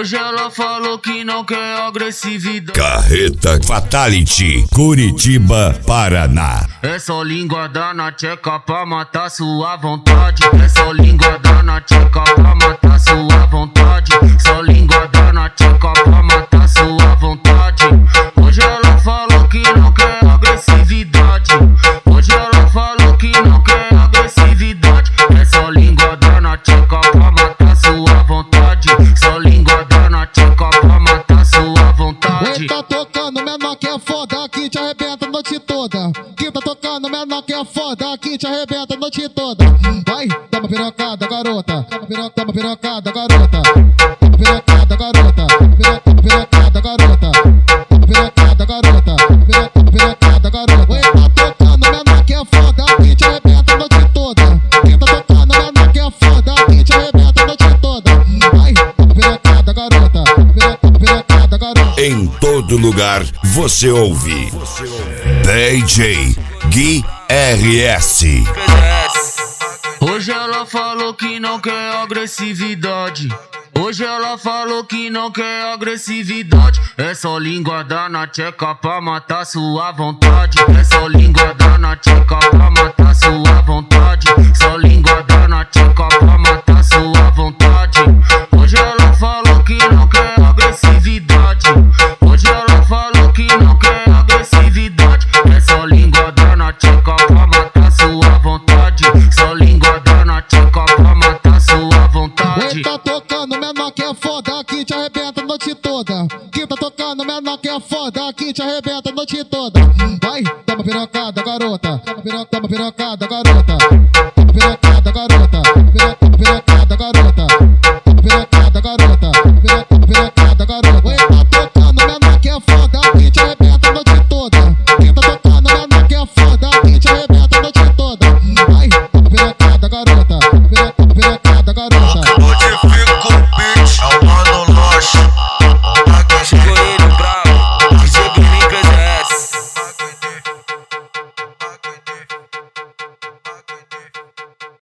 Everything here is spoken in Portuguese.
Hoje ela falou que não quer agressividade. Carreta Fatality, Curitiba, Paraná. É só linguada na tcheca pra matar sua vontade. É só linguada na tcheca pra matar sua vontade. Só linguada na tcheca pra matar sua vontade. Hoje ela falou que não quer agressividade. Hoje ela falou que não quer agressividade. É só linguada na tcheca pra matar sua vontade. Só linguada na tcheca pra matar sua vontade. Quem tá tocando menor que é foda, aqui te arrebenta a noite toda. Quem tá tocando menor que é foda, aqui te arrebenta a noite toda. Vai, dá uma pirocada, garota. Dá uma pirocada, garota. Dá uma pirocada, garota. Dá uma pirocada, garota. Dá uma pirocada, garota. Dá uma pirocada, garota. Quem tá tocando menor que é foda, aqui te arrebenta a noite toda. Quem tá tocando menor que é foda, aqui te arrebenta a noite toda. Vai, dá uma pirocada, garota. Dá uma pirocada, garota. Em todo lugar você ouve DJ Gui RS. Hoje ela falou que não quer agressividade. Hoje ela falou que não quer agressividade. É só linguada na tcheca pra matar sua vontade. É só linguada na tcheca pra matar sua vontade. Só linguada na tcheca pra matar sua vontade. Hoje ela falou que não quer agressividade. Hoje ela falou que não quer agressividade. É só linguada na tcheca pra matar sua vontade. Só linguada na tcheca pra matar sua vontade. Quem tá tocando menor que é foda, aqui te arrebenta a noite toda. Quem tá tocando menor que é foda, aqui te arrebenta a noite toda. Vai, dá uma pirocada, garota. Dá uma pirocada, garota.